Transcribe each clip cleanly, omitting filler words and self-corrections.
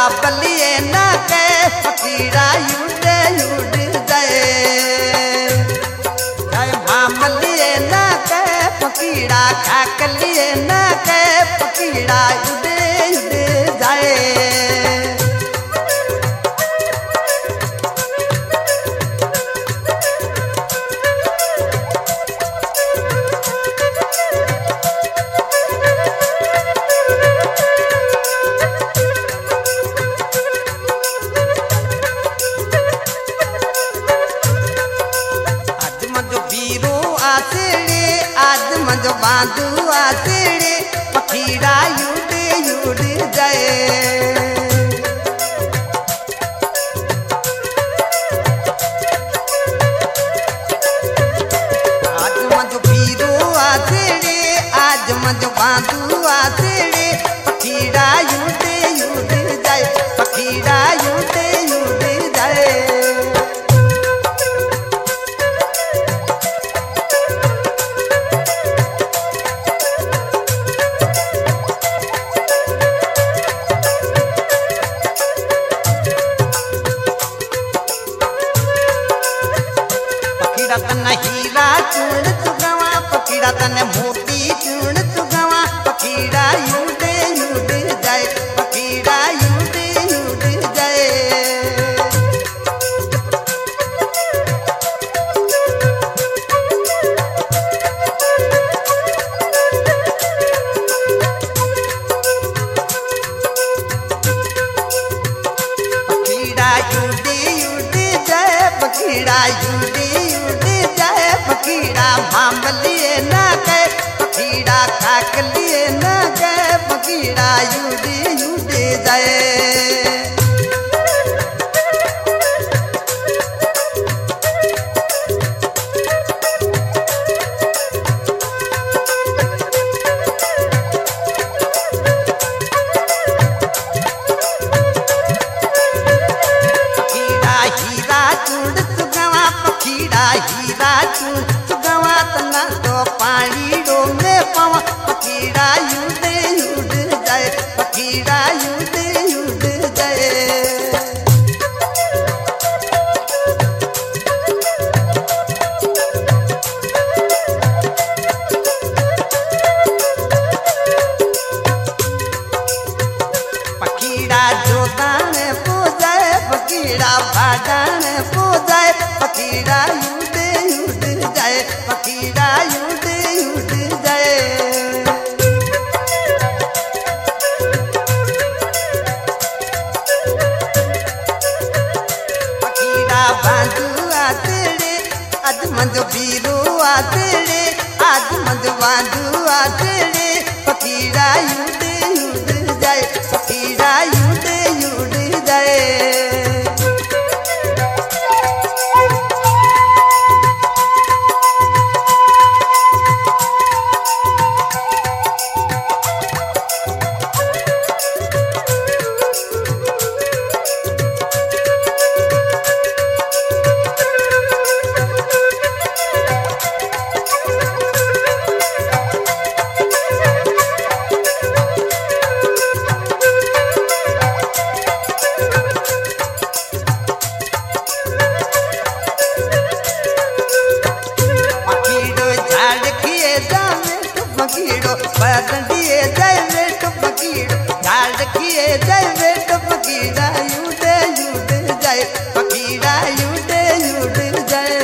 बाबलिए ना के फकीरा युडे युड जाए मामलिए ना के फकीरा खाकलिए ना के फकीरा युडे युड जाए बांधु आसड़े फकीरा युड युड जाए आज मज पीरो आसड़े आज मज बांधु आसड़े फकीरा युड युड जाए फकीरा युड युड जाए हीरा चूर्ण चुगवा फकीरा तने मोती चूर्ण चुगवा फकीरा युड युड जाए फकीरा युड युड जाए फकीरा युड युड जाए फकीरा युड फकीरा मामलिए ना गए फकीरा खाकलिए ना गए फकीरा युड युड जाए फकीरा हीरा चूड़ चुगवा फकीरा हीरा चूड़ चुगवा तना तो पानी रो में पावा फकीरा युड युड जाए फकीरा युड युड जाए फकीरा जोदान पो जाए फकीरा भाजान पो जाए फकीरा युड युड जाए फकीरा युड युड जाए फकीरा बांधु आसड़े आज मंद बीरो आसड़े आज मंद बांधु आसड़े फकीरा युड युड जाए फकीरा युड युड जाए फकीरो बदंडिए जाए बेट फकीरो झाड़ किए जाए बेट फकीरा युड युड जाए फकीरा युड युड जाए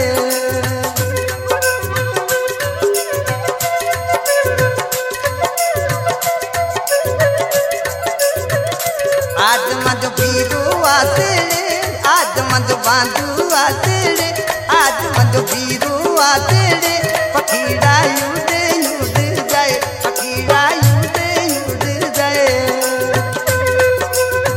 आज मज पीरो आसड़े आज मज बांधु आसड़े आज मज पीरो आसड़े फकीरा युड युड जाए फकीरा युड युड जाए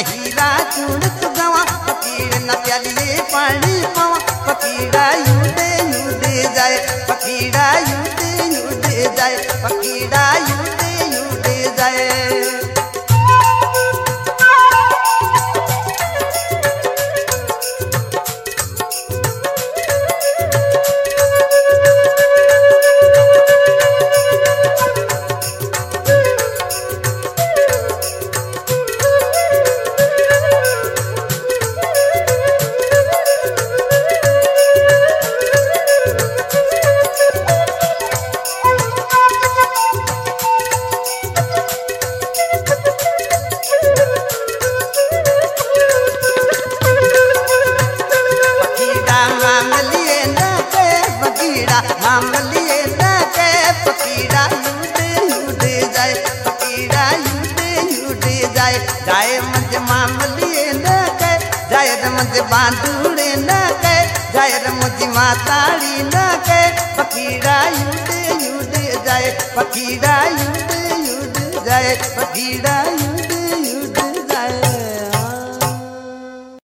हीरा चूड़ तू गवा फकीर न प्यालिए पानी पावा फकीरा यूदे यूदे जाए फकीरा यूदे यूदे जाए फकीरा यूदे यूदे जाए मामलिए न के फकीरा यूदे यूदे जाए फकीरा यूदे यूदे जाए जाए मुझे मामलिए न के जाए मुझे बांधुड़े न के जाए मुझे माताड़ी न के फकीरा यूदे यूदे जाए फकीरा यूदे यूदे जाए फकीरा